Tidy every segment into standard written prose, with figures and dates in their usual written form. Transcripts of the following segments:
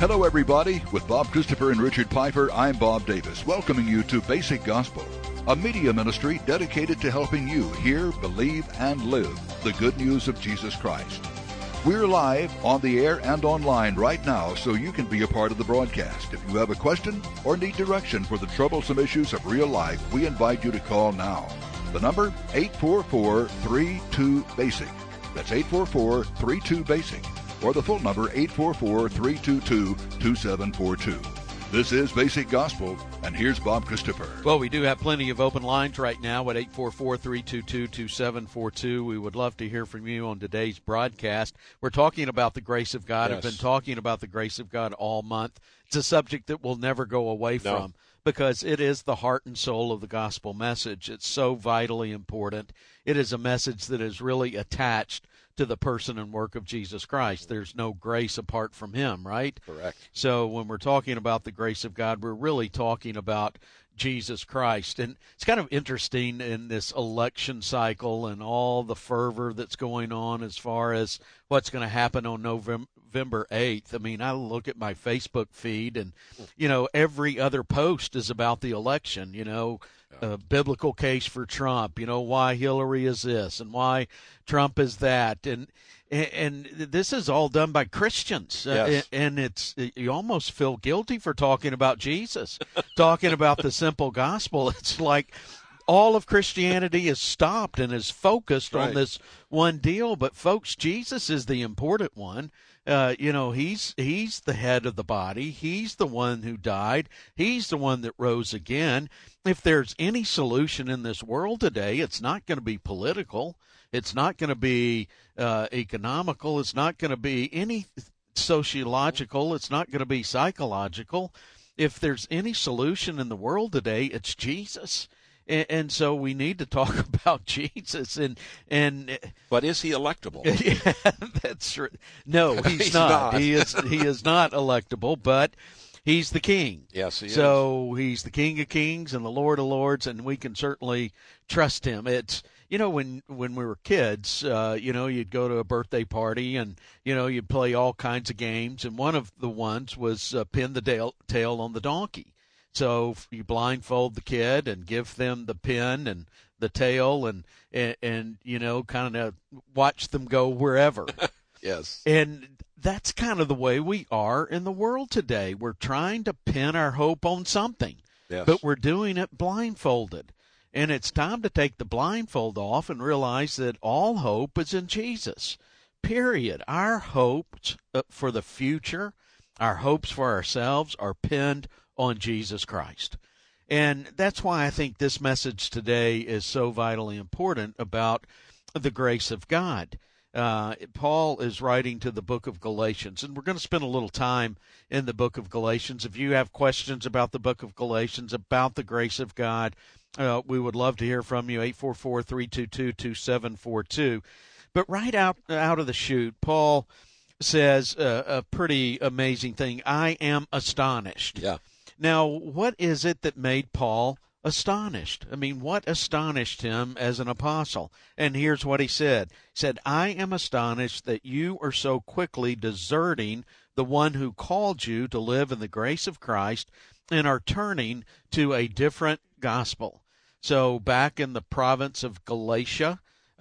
Hello, everybody. With Bob Christopher and Richard Piper, I'm Bob Davis, welcoming you to Basic Gospel, a media ministry dedicated to helping you hear, believe, and live the good news of Jesus Christ. We're live on the air and online right now, so you can be a part of the broadcast. If you have a question or need direction for the troublesome issues of real life, we invite you to call now. The number, 844-32-BASIC. That's 844-32-BASIC. Or the full number, 844-322-2742. This is Basic Gospel, and here's Bob Christopher. Well, we do have plenty of open lines right now at 844-322-2742. We would love to hear from you on today's broadcast. We're talking about the grace of God. Yes. I've been talking about the grace of God all month. It's a subject that we'll never go away from because it is the heart and soul of the gospel message. It's so vitally important. It is a message that is really attached to the person and work of Jesus Christ. There's no grace apart from him, right? Correct. So when we're talking about the grace of God, we're really talking about Jesus Christ. And it's kind of interesting in this election cycle and all the fervor that's going on as far as what's going to happen on November 8th. I mean, I look at my Facebook feed and, every other post is about the election, a biblical case for Trump, why Hillary is this and why Trump is that. And this is all done by Christians. Yes. And you almost feel guilty for talking about Jesus, talking about the simple gospel. It's like all of Christianity is stopped and is focused on this one deal. But folks, Jesus is the important one. He's the head of the body. He's the one who died. He's the one that rose again. If there's any solution in this world today, it's not going to be political. It's not going to be economical. It's not going to be any sociological. It's not going to be psychological. If there's any solution in the world today, it's Jesus. And so we need to talk about Jesus. But is he electable? Yeah, that's true. No, he's not. He is not electable, but he's the king. Yes, he is. So he's the King of Kings and the Lord of Lords, and we can certainly trust him. It's when we were kids, you'd go to a birthday party and you'd play all kinds of games, and one of the ones was pin the tail on the donkey. So you blindfold the kid and give them the pin and the tail and kind of watch them go wherever. Yes. And that's kind of the way we are in the world today. We're trying to pin our hope on something, but we're doing it blindfolded. And it's time to take the blindfold off and realize that all hope is in Jesus, period. Our hopes for the future, our hopes for ourselves are pinned on Jesus Christ. And that's why I think this message today is so vitally important about the grace of God. Paul is writing to the book of Galatians, and we're going to spend a little time in the book of Galatians. If you have questions about the book of Galatians, about the grace of God, we would love to hear from you, 844-322-2742. But right out of the chute, Paul says a pretty amazing thing. I am astonished. Yeah. Now, what is it that made Paul astonished? I mean, what astonished him as an apostle? And here's what he said. He said, I am astonished that you are so quickly deserting the one who called you to live in the grace of Christ and are turning to a different gospel. So back in the province of Galatia,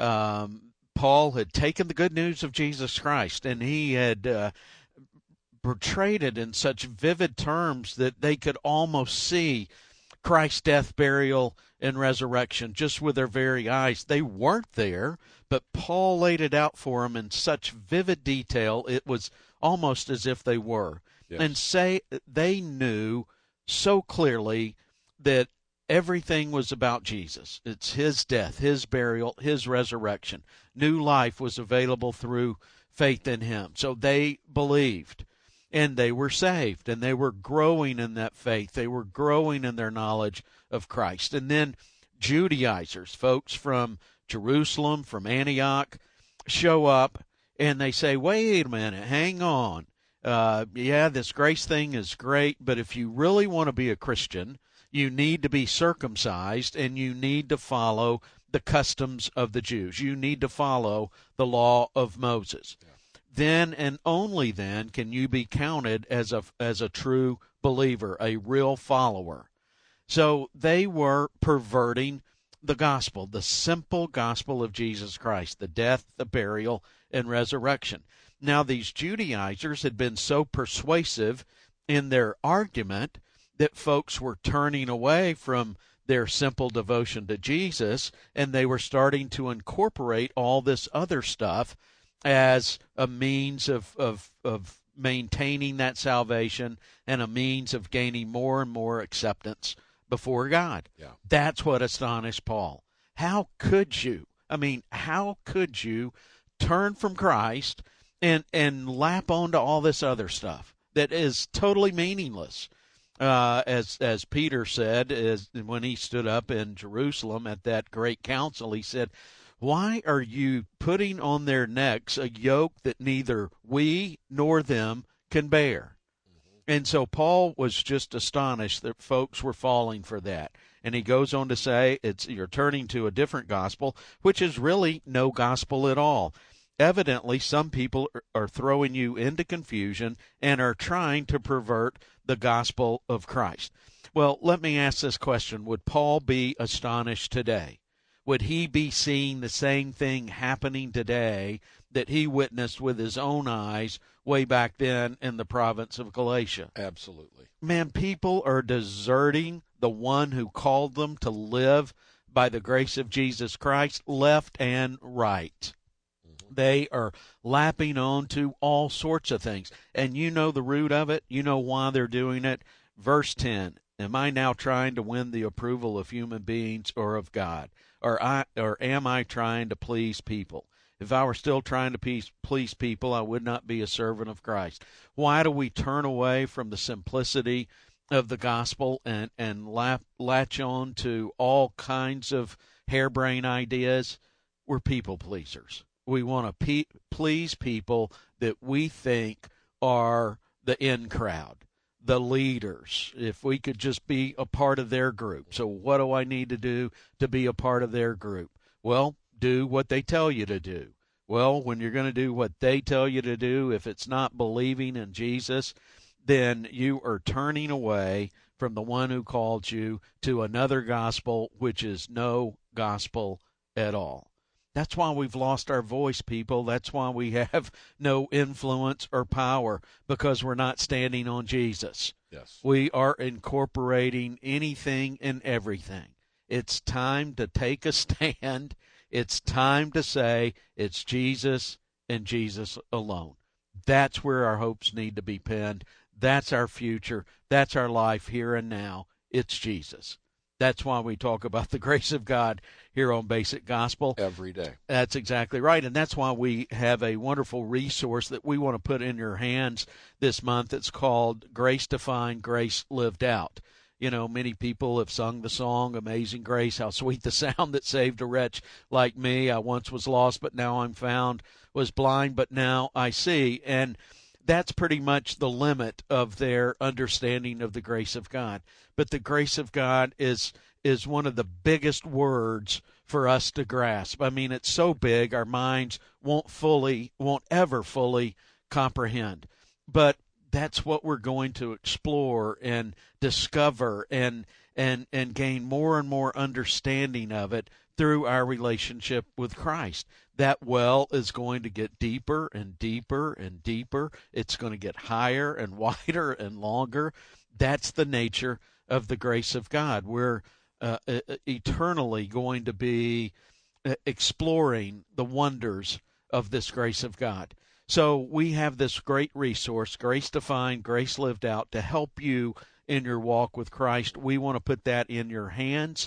Paul had taken the good news of Jesus Christ, and he had portrayed it in such vivid terms that they could almost see Christ's death, burial, and resurrection just with their very eyes. They weren't there, but Paul laid it out for them in such vivid detail, it was almost as if they were. Yes. And they knew so clearly that everything was about Jesus. It's his death, his burial, his resurrection. New life was available through faith in him. So they believed. And they were saved, and they were growing in that faith. They were growing in their knowledge of Christ. And then Judaizers, folks from Jerusalem, from Antioch, show up, and they say, wait a minute, hang on. This grace thing is great, but if you really want to be a Christian, you need to be circumcised, and you need to follow the customs of the Jews. You need to follow the law of Moses. Yeah. then and only then can you be counted as a true believer, a real follower. So they were perverting the gospel, the simple gospel of Jesus Christ, the death, the burial, and resurrection. Now, these Judaizers had been so persuasive in their argument that folks were turning away from their simple devotion to Jesus, and they were starting to incorporate all this other stuff as a means of maintaining that salvation and a means of gaining more and more acceptance before God. Yeah. That's what astonished Paul. How could you turn from Christ and lap onto all this other stuff that is totally meaningless? As Peter said, when he stood up in Jerusalem at that great council, he said, "Why are you putting on their necks a yoke that neither we nor them can bear?" And so Paul was just astonished that folks were falling for that. And he goes on to say, you're turning to a different gospel, which is really no gospel at all. Evidently, some people are throwing you into confusion and are trying to pervert the gospel of Christ. Well, let me ask this question. Would Paul be astonished today? Would he be seeing the same thing happening today that he witnessed with his own eyes way back then in the province of Galatia? Absolutely. Man, people are deserting the one who called them to live by the grace of Jesus Christ left and right. They are lapping on to all sorts of things. And you know the root of it. You know why they're doing it. Verse 10, am I now trying to win the approval of human beings or of God? Or am I trying to please people? If I were still trying to please people, I would not be a servant of Christ. Why do we turn away from the simplicity of the gospel and latch on to all kinds of harebrained ideas? We're people pleasers. We want to please people that we think are the in crowd, the leaders, if we could just be a part of their group. So what do I need to do to be a part of their group? Well, do what they tell you to do. Well, when you're going to do what they tell you to do, if it's not believing in Jesus, then you are turning away from the one who called you to another gospel, which is no gospel at all. That's why we've lost our voice, people. That's why we have no influence or power, because we're not standing on Jesus. Yes. We are incorporating anything and everything. It's time to take a stand. It's time to say it's Jesus and Jesus alone. That's where our hopes need to be pinned. That's our future. That's our life here and now. It's Jesus. That's why we talk about the grace of God here on Basic Gospel. Every day. That's exactly right. And that's why we have a wonderful resource that we want to put in your hands this month. It's called Grace Defined, Grace Lived Out. You know, many people have sung the song, Amazing Grace, how sweet the sound that saved a wretch like me. I once was lost, but now I'm found, was blind, but now I see. And that's pretty much the limit of their understanding of the grace of God. But the grace of God is one of the biggest words for us to grasp. I mean, it's so big our minds won't ever fully comprehend. But that's what we're going to explore and discover and gain more and more understanding of it through our relationship with Christ. That well is going to get deeper and deeper and deeper. It's going to get higher and wider and longer. That's the nature of the grace of God. We're eternally going to be exploring the wonders of this grace of God. So we have this great resource, Grace Defined, Grace Lived Out, to help you in your walk with Christ. We want to put that in your hands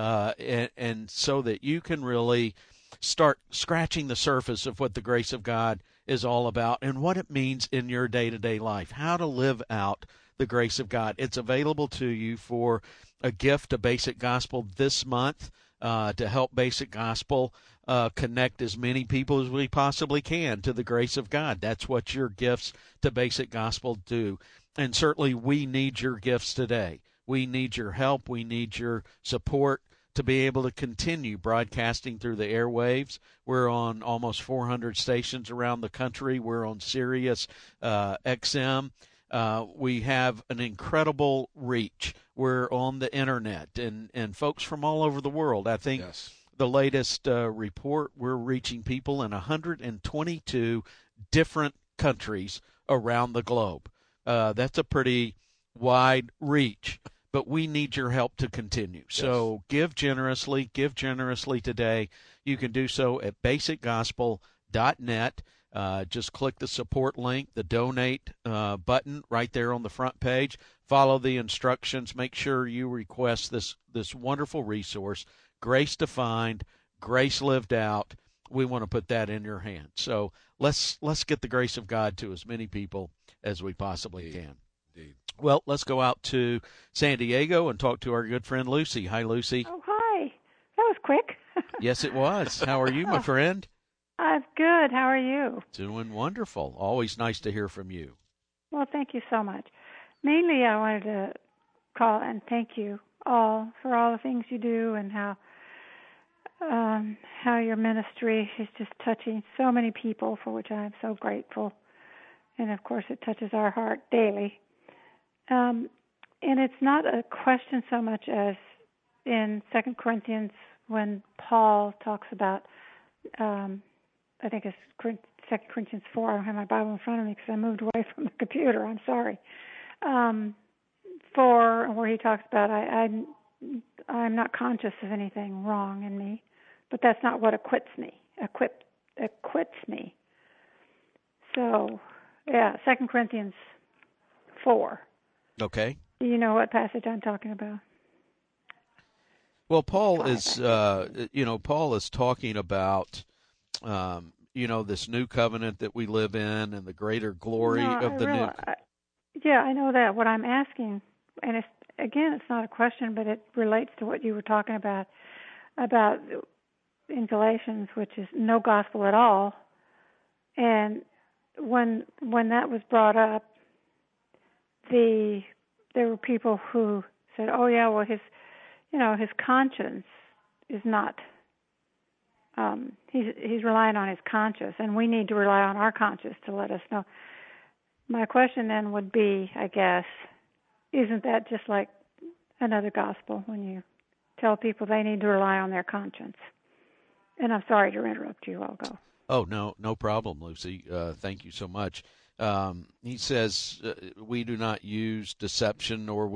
and so that you can really start scratching the surface of what the grace of God is all about and what it means in your day-to-day life, how to live out the grace of God. It's available to you for a gift to Basic Gospel this month to help Basic Gospel connect as many people as we possibly can to the grace of God. That's what your gifts to Basic Gospel do. And certainly we need your gifts today. We need your help. We need your support to be able to continue broadcasting through the airwaves. We're on almost 400 stations around the country. We're on Sirius XM. We have an incredible reach. We're on the internet, and folks from all over the world. I think the latest report, we're reaching people in 122 different countries around the globe. That's a pretty wide reach, but we need your help to continue. Yes. So give generously today. You can do so at basicgospel.net. Just click the support link, the donate button right there on the front page. Follow the instructions. Make sure you request this wonderful resource, Grace Defined, Grace Lived Out. We want to put that in your hands. So let's get the grace of God to as many people as we possibly can. Indeed. Well, let's go out to San Diego and talk to our good friend Lucy. Hi, Lucy. Oh, hi. That was quick. Yes, it was. How are you, my friend? I'm good. How are you? Doing wonderful. Always nice to hear from you. Well, thank you so much. Mainly, I wanted to call and thank you all for all the things you do and how your ministry is just touching so many people, for which I am so grateful. And, of course, it touches our heart daily. And it's not a question so much as in 2 Corinthians when Paul talks about, I think it's 2 Corinthians 4. I don't have my Bible in front of me because I moved away from the computer. I'm sorry. 4, where he talks about, I'm not conscious of anything wrong in me, but that's not what acquits me. So, yeah, 2 Corinthians 4. Okay. Do you know what passage I'm talking about? Well, Paul is talking about, this new covenant that we live in and the greater glory of the new. Yeah, I know that. What I'm asking, and it's not a question, but it relates to what you were talking about in Galatians, which is no gospel at all. And when that was brought up, there were people who said, "Oh yeah, well his conscience is not. He's relying on his conscience, and we need to rely on our conscience to let us know." My question then would be, I guess, isn't that just like another gospel when you tell people they need to rely on their conscience? And I'm sorry to interrupt you. I'll go. Oh, no problem, Lucy. Thank you so much. He says, we do not use deception, nor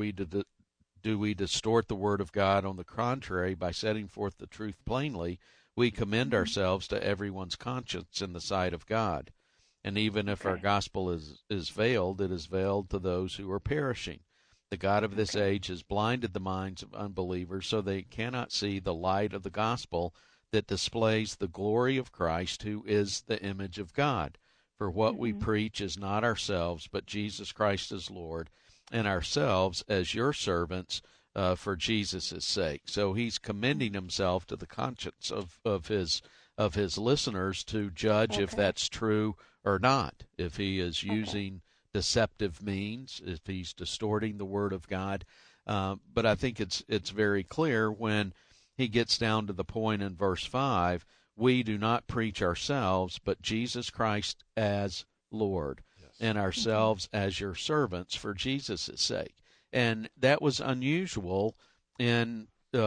do we distort the word of God. On the contrary, by setting forth the truth plainly, we commend ourselves to everyone's conscience in the sight of God. And even if our gospel is veiled, it is veiled to those who are perishing. The God of this age has blinded the minds of unbelievers so they cannot see the light of the gospel that displays the glory of Christ, who is the image of God. For what we preach is not ourselves, but Jesus Christ as Lord, and ourselves as your servants for Jesus' sake. So he's commending himself to the conscience of his listeners to judge if that's true or not, if he is using deceptive means, if he's distorting the word of God. But I think it's very clear when he gets down to the point in verse 5, we do not preach ourselves, but Jesus Christ as Lord, and ourselves as your servants for Jesus' sake. And that was unusual in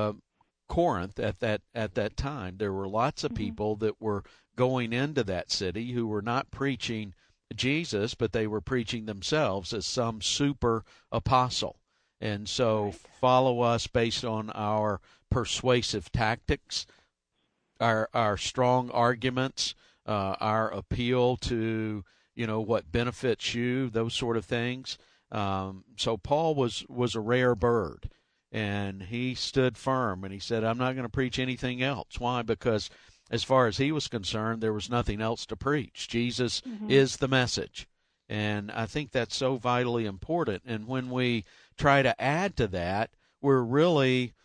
Corinth at that time. There were lots of people that were going into that city who were not preaching Jesus, but they were preaching themselves as some super apostle. And so follow us based on our persuasive tactics, our strong arguments, our appeal to, what benefits you, those sort of things. So Paul was a rare bird, and he stood firm, and he said, I'm not going to preach anything else. Why? Because as far as he was concerned, there was nothing else to preach. Jesus is the message. And I think that's so vitally important. And when we try to add to that, we're really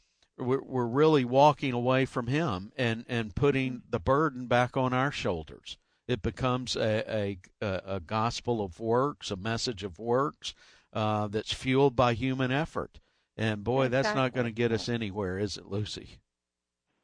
walking away from him and putting the burden back on our shoulders. It becomes a gospel of works, a message of works that's fueled by human effort. And boy, that's not going to get us anywhere, is it, Lucy?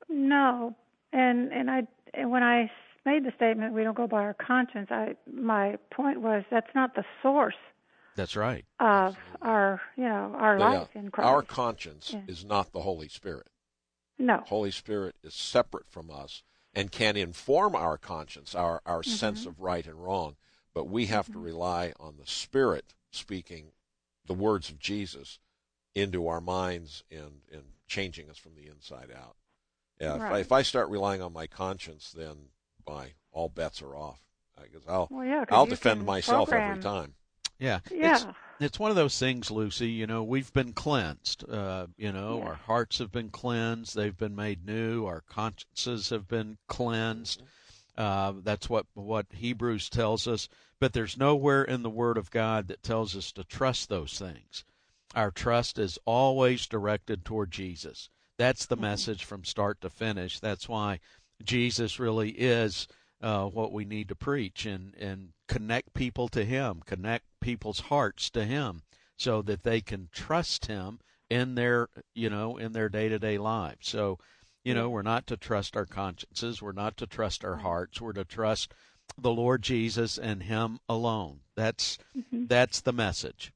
No, and when I made the statement, we don't go by our conscience. My point was that's not the source. That's right. Of our life in Christ. Our conscience is not the Holy Spirit. No. Holy Spirit is separate from us and can inform our conscience, our sense of right and wrong, but we have to rely on the Spirit speaking the words of Jesus into our minds and changing us from the inside out. Yeah, right. if I start relying on my conscience, then all bets are off. Because I'll defend myself every time. Yeah. It's one of those things, Lucy, we've been cleansed. Our hearts have been cleansed. They've been made new. Our consciences have been cleansed. That's what Hebrews tells us. But there's nowhere in the Word of God that tells us to trust those things. Our trust is always directed toward Jesus. That's the message from start to finish. That's why Jesus really is what we need to preach and connect people to Him, connect people's hearts to Him, so that they can trust Him in their day-to-day lives. So, we're not to trust our consciences. We're not to trust our hearts. We're to trust the Lord Jesus and Him alone. That's the message.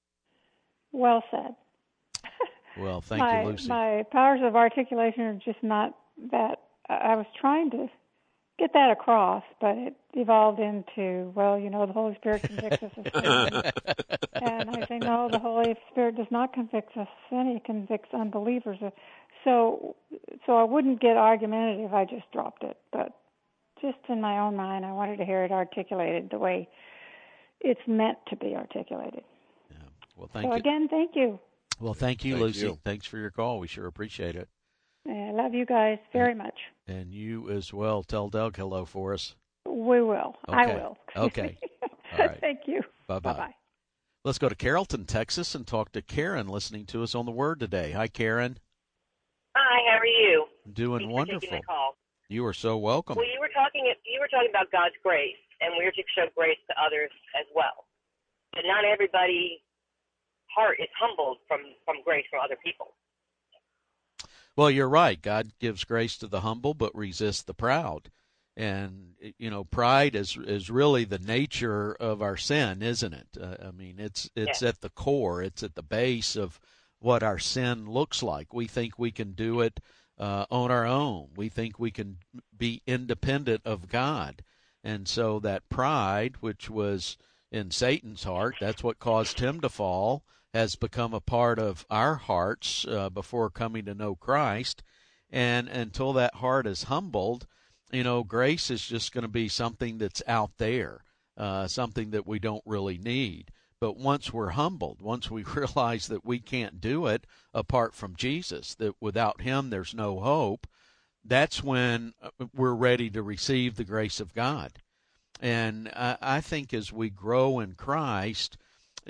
Well said. Well, thank you, Lucy. My powers of articulation are just not that. I was trying to get that across, but it evolved into, the Holy Spirit convicts us of sin. And I say, no, the Holy Spirit does not convict us of sin. He convicts unbelievers. So I wouldn't get argumentative. I just dropped it. But just in my own mind, I wanted to hear it articulated the way it's meant to be articulated. Yeah. Well, thank you. Again, thank you. Well, thank you, Lucy. Thanks for your call. We sure appreciate it. I love you guys very much. And you as well. Tell Doug hello for us. We will. Okay. I will. Okay. All right. Thank you. Bye-bye. Bye-bye. Let's go to Carrollton, Texas, and talk to Karen listening to us on the Word today. Hi, Karen. Hi, how are you? Doing Thanks wonderful. for taking the call. You are so welcome. Well, you were talking about God's grace, and we are to show grace to others as well. But not everybody's heart is humbled from grace from other people. Well, you're right. God gives grace to the humble, but resists the proud. And, pride is really the nature of our sin, isn't it? It's at the core. It's at the base of what our sin looks like. We think we can do it on our own. We think we can be independent of God. And so that pride, which was in Satan's heart, that's what caused him to fall, has become a part of our hearts before coming to know Christ. And until that heart is humbled, grace is just going to be something that's out there, something that we don't really need. But once we're humbled, once we realize that we can't do it apart from Jesus, that without Him there's no hope, that's when we're ready to receive the grace of God. And I think as we grow in Christ,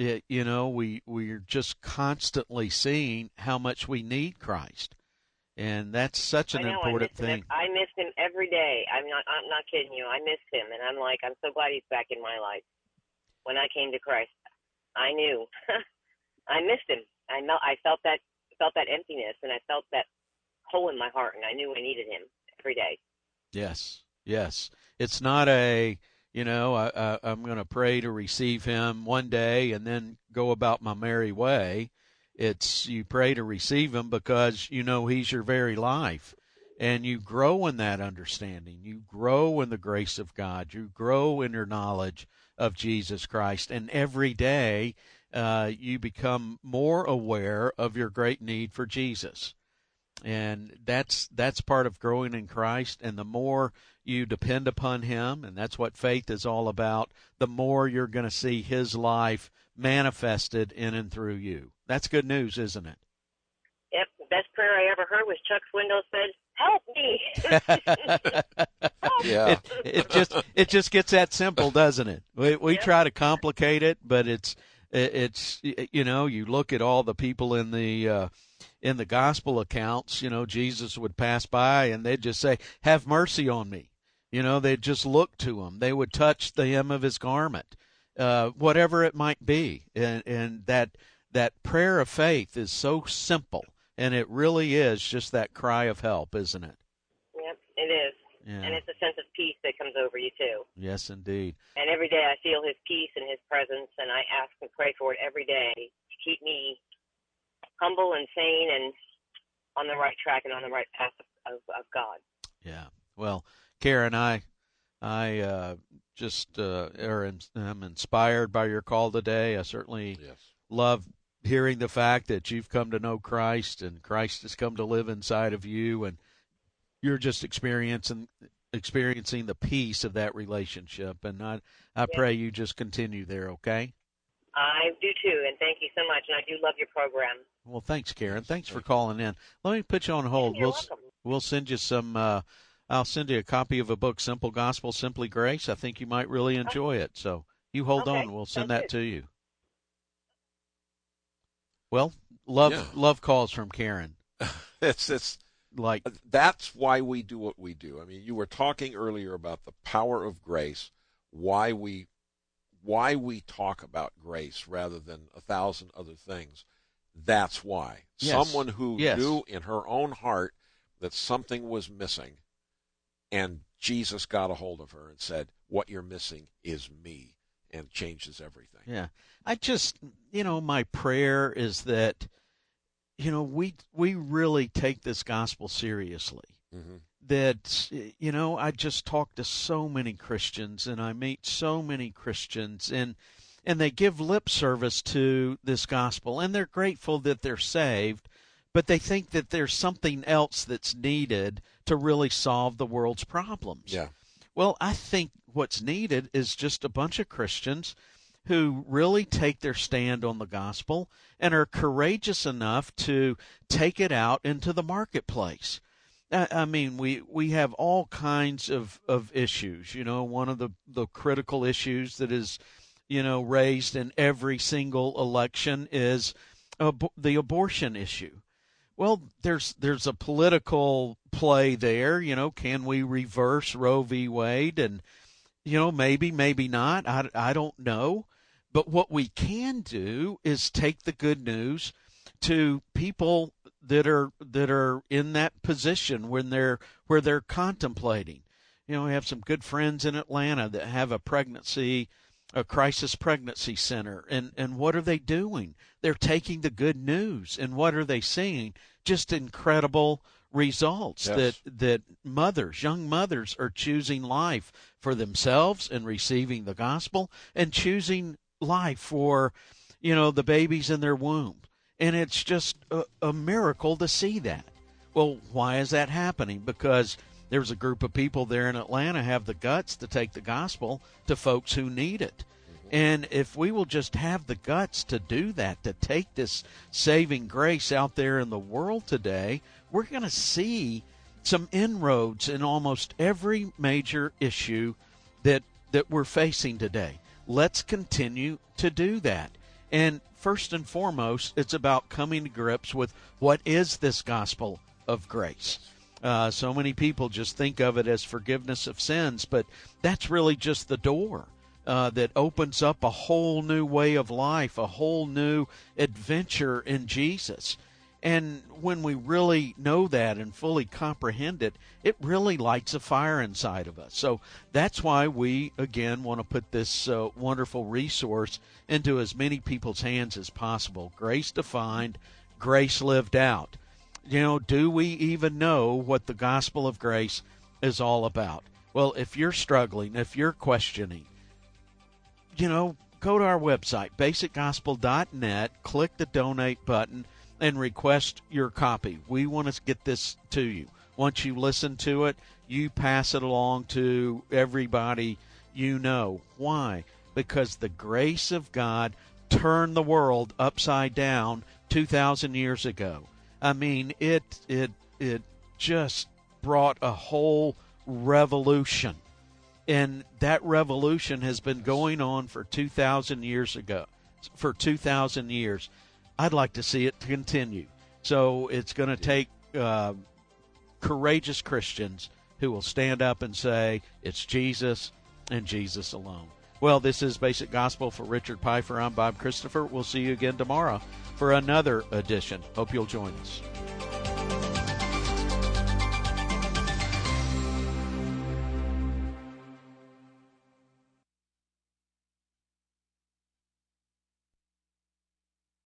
we're just constantly seeing how much we need Christ. And that's such an important thing. I miss Him every day. I'm not kidding you. I miss Him, and I'm so glad He's back in my life. When I came to Christ, I knew I missed Him. I felt that emptiness, and I felt that hole in my heart, and I knew I needed Him every day. Yes. It's not I'm going to pray to receive Him one day and then go about my merry way. It's you pray to receive Him because He's your very life. And you grow in that understanding. You grow in the grace of God. You grow in your knowledge of Jesus Christ. And every day you become more aware of your great need for Jesus. And that's part of growing in Christ. And the more you depend upon Him, and that's what faith is all about, the more you're going to see His life manifested in and through you. That's good news, isn't it? Yep. The best prayer I ever heard was Chuck Swindoll said, "Help me." Yeah. It just gets that simple, doesn't it? We try to complicate it, but it's you look at all the people in the gospel accounts, Jesus would pass by and they'd just say, "Have mercy on me." They'd just look to Him. They would touch the hem of His garment, whatever it might be. And that prayer of faith is so simple, and it really is just that cry of help, isn't it? Yeah. And it's a sense of peace that comes over you, too. Yes, indeed. And every day I feel his peace and his presence, and I ask and pray for it every day to keep me humble and sane and on the right track and on the right path of God. Yeah. Well, Karen, I just am inspired by your call today. I certainly love hearing the fact that you've come to know Christ and Christ has come to live inside of you, and you're just experiencing the peace of that relationship. And I pray you just continue there, okay? I do too, and thank you so much, and I do love your program. Well, thanks, Karen. Thanks for calling in. Let me put you on hold. You're welcome. We'll send you some I'll send you a copy of a book, Simple Gospel, Simply Grace. I think you might really enjoy it. So you hold on. We'll send that to you. Well, love calls from Karen. It's like that's why we do what we do. I mean, you were talking earlier about the power of grace, why we talk about grace rather than 1,000 other things. That's why. Yes. Someone who knew in her own heart that something was missing, and Jesus got a hold of her and said, "What you're missing is me," and changes everything. Yeah. I just, my prayer is that, we really take this gospel seriously. Mm-hmm. That, I just talk to so many Christians, and I meet so many Christians, and they give lip service to this gospel, and they're grateful that they're saved, but they think that there's something else that's needed to really solve the world's problems. Yeah. Well, I think what's needed is just a bunch of Christians who really take their stand on the gospel and are courageous enough to take it out into the marketplace. I mean, we have all kinds of issues. One of the critical issues that is, raised in every single election is the abortion issue. Well, there's a political play there. Can we reverse Roe v. Wade? And, maybe not. I don't know. But what we can do is take the good news to people that are in that position where they're contemplating. We have some good friends in Atlanta that have a crisis pregnancy center. And what are they doing? They're taking the good news. And what are they seeing? Just incredible results. Yes. That young mothers are choosing life for themselves and receiving the gospel, and choosing life for, the babies in their womb. And it's just a miracle to see that. Well, why is that happening? Because there's a group of people there in Atlanta have the guts to take the gospel to folks who need it. And if we will just have the guts to do that, to take this saving grace out there in the world today, we're going to see some inroads in almost every major issue that we're facing today. Let's continue to do that. And first and foremost, it's about coming to grips with what is this gospel of grace. So many people just think of it as forgiveness of sins, but that's really just the door that opens up a whole new way of life, a whole new adventure in Jesus. And when we really know that and fully comprehend it, it really lights a fire inside of us. So that's why we, again, want to put this wonderful resource into as many people's hands as possible. Grace defined, grace lived out. Do we even know what the gospel of grace is all about? Well, if you're struggling, if you're questioning, go to our website, basicgospel.net, click the donate button, and request your copy. We want to get this to you. Once you listen to it, you pass it along to everybody you know. Why? Because the grace of God turned the world upside down 2,000 years ago. I mean, it just brought a whole revolution. And that revolution has been going on for 2,000 years. I'd like to see it continue. So it's going to take courageous Christians who will stand up and say, it's Jesus and Jesus alone. Well, this is Basic Gospel for Richard Pfeiffer. I'm Bob Christopher. We'll see you again tomorrow for another edition. Hope you'll join us.